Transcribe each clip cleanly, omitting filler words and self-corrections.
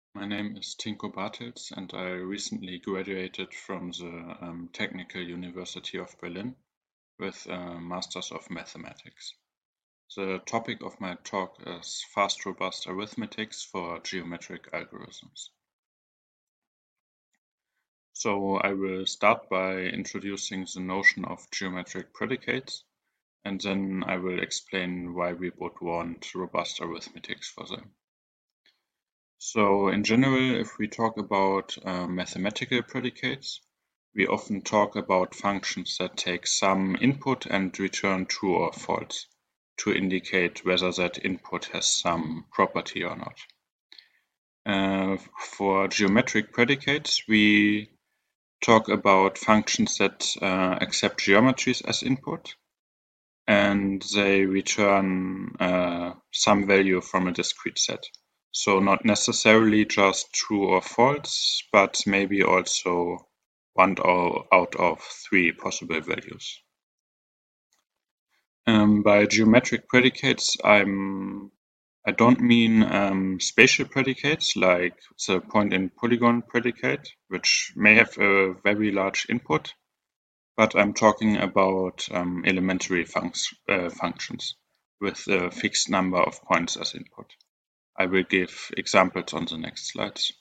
My name is Tinko Bartels, and I recently graduated from the Technical University of Berlin with a Masters of Mathematics. The topic of my talk is fast robust arithmetics for geometric algorithms. So I will start by introducing the notion of geometric predicates, and then I will explain why we would want robust arithmetics for them. So in general, if we talk about mathematical predicates, we often talk about functions that take some input and return true or false to indicate whether that input has some property or not. For geometric predicates, we talk about functions that accept geometries as input, and they return some value from a discrete set. So not necessarily just true or false, but maybe also one out of three possible values. By geometric predicates, I don't mean spatial predicates like the point in polygon predicate, which may have a very large input, but I'm talking about elementary functions with a fixed number of points as input. I will give examples on the next slides.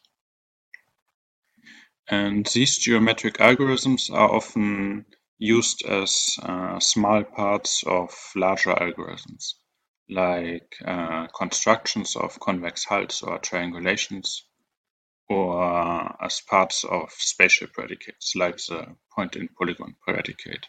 And these geometric algorithms are often used as small parts of larger algorithms, like constructions of convex hulls or triangulations, or as parts of spatial predicates, like the point in polygon predicate.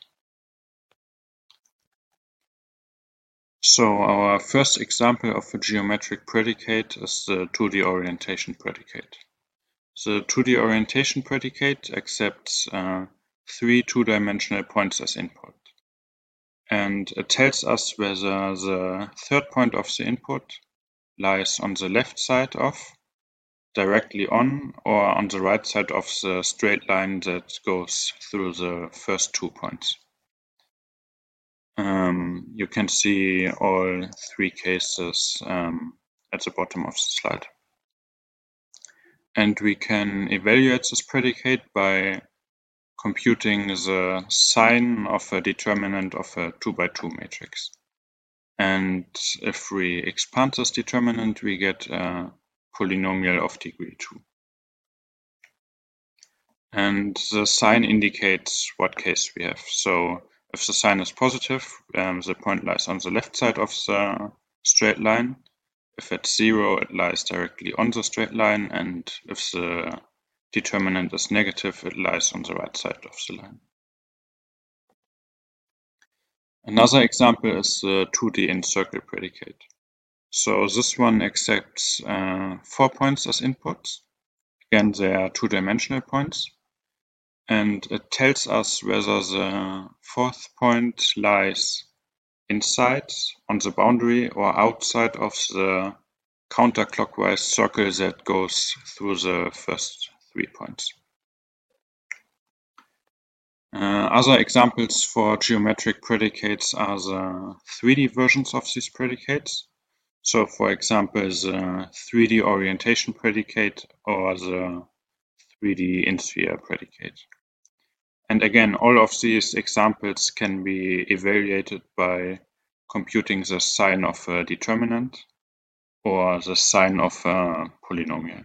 So our first example of a geometric predicate is the 2D orientation predicate. The 2D orientation predicate accepts three two-dimensional points as input. And it tells us whether the third point of the input lies on the left side of, directly on, or on the right side of the straight line that goes through the first 2 points. You can see all three cases at the bottom of the slide. And we can evaluate this predicate by computing the sign of a determinant of a 2x2 matrix. And if we expand this determinant, we get a polynomial of degree 2. And the sign indicates what case we have. So if the sign is positive, the point lies on the left side of the straight line. If it's 0, it lies directly on the straight line. And if the determinant is negative, it lies on the right side of the line. Another example is the 2D in-circle predicate. So this one accepts 4 points as inputs. Again, they are two-dimensional points. And it tells us whether the fourth point lies inside, on the boundary, or outside of the counterclockwise circle that goes through the first 3 points. Other examples for geometric predicates are the 3D versions of these predicates. So, for example, the 3D orientation predicate or the 3D in-sphere predicate. And again, all of these examples can be evaluated by computing the sign of a determinant or the sign of a polynomial.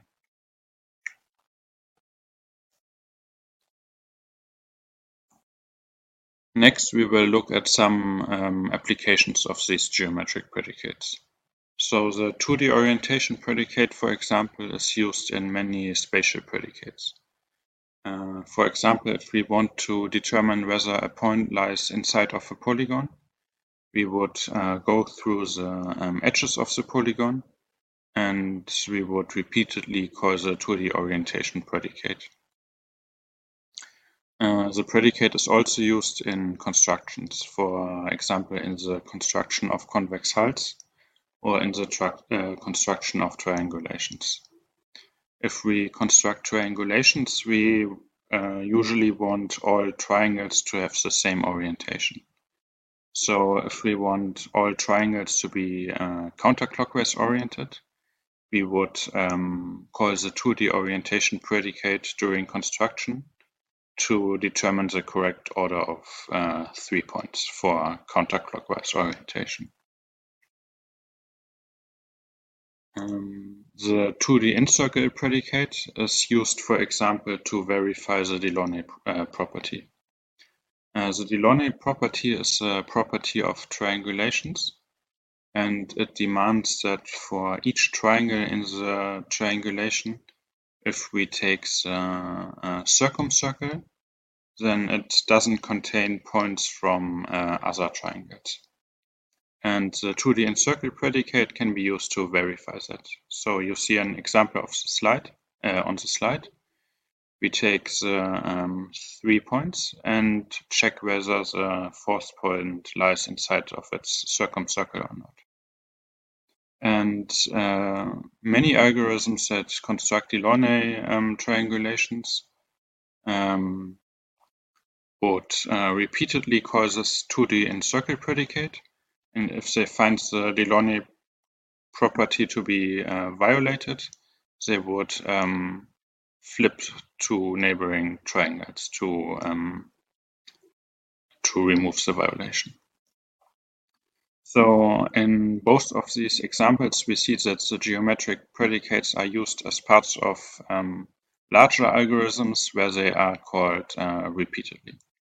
Next, we will look at some applications of these geometric predicates. So the 2D orientation predicate, for example, is used in many spatial predicates. For example, if we want to determine whether a point lies inside of a polygon, we would go through the edges of the polygon, and we would repeatedly call the 2D orientation predicate. The predicate is also used in constructions, for example, in the construction of convex hulls or in the construction of triangulations. If we construct triangulations, we usually want all triangles to have the same orientation. So if we want all triangles to be counterclockwise oriented, we would call the 2D orientation predicate during construction to determine the correct order of 3 points for counterclockwise orientation. The 2D in-circle predicate is used, for example, to verify the Delaunay property. The Delaunay property is a property of triangulations, and it demands that for each triangle in the triangulation, if we take the circumcircle, then it doesn't contain points from other triangles. And the 2D in-circle predicate can be used to verify that. So you see an example of the slide on the slide. We take the 3 points and check whether the fourth point lies inside of its circumcircle or not. And many algorithms that construct Delaunay triangulations would repeatedly call this 2D in-circle predicate. And if they find the Delaunay property to be violated, they would flip to neighboring triangles to remove the violation. So in both of these examples, we see that the geometric predicates are used as parts of larger algorithms where they are called repeatedly.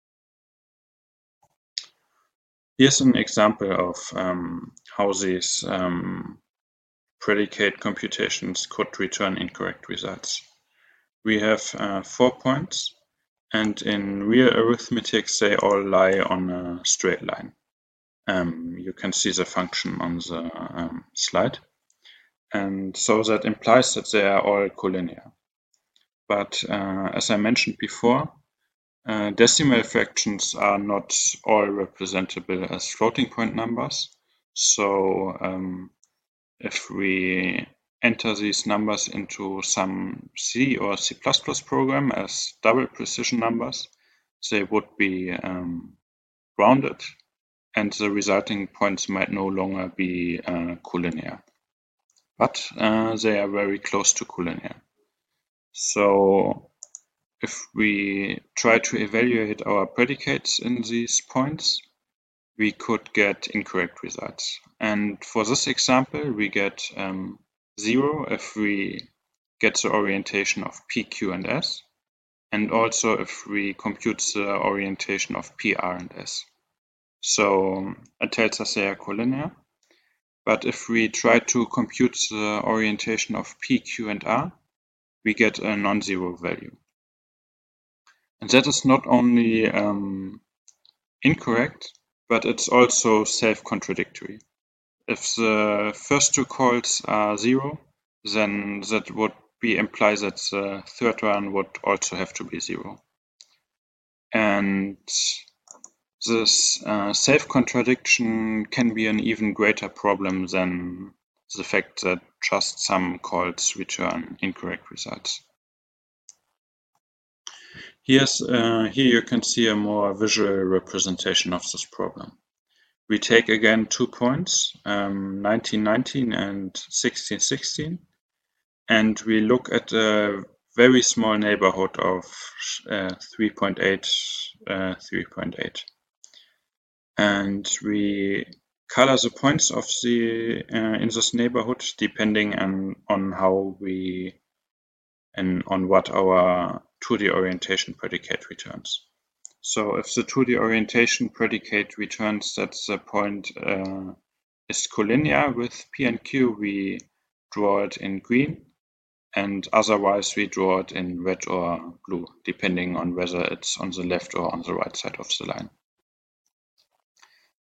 Here's an example of how these predicate computations could return incorrect results. We have 4 points, and in real arithmetic, they all lie on a straight line. You can see the function on the slide. And so that implies that they are all collinear. But as I mentioned before, decimal fractions are not all representable as floating point numbers. So if we enter these numbers into some C or C++ program as double precision numbers, they would be rounded, and the resulting points might no longer be collinear. But they are very close to collinear. So if we try to evaluate our predicates in these points, we could get incorrect results. And for this example, we get 0 if we get the orientation of P, Q, and S, and also if we compute the orientation of P, R, and S. So it tells us they are collinear. But if we try to compute the orientation of P, Q, and R, we get a non-zero value. And that is not only incorrect, but it's also self-contradictory. If the first two calls are 0, then that would imply that the third one would also have to be 0. And this self-contradiction can be an even greater problem than the fact that just some calls return incorrect results. Here you can see a more visual representation of this problem. We take again 2 points, 1919 and 1616, and we look at a very small neighborhood of 3.8, 3.8. And we color the points of the in this neighborhood depending on how we and on what our 2D orientation predicate returns. So if the 2D orientation predicate returns that the point is collinear with P and Q, we draw it in green, and otherwise we draw it in red or blue, depending on whether it's on the left or on the right side of the line.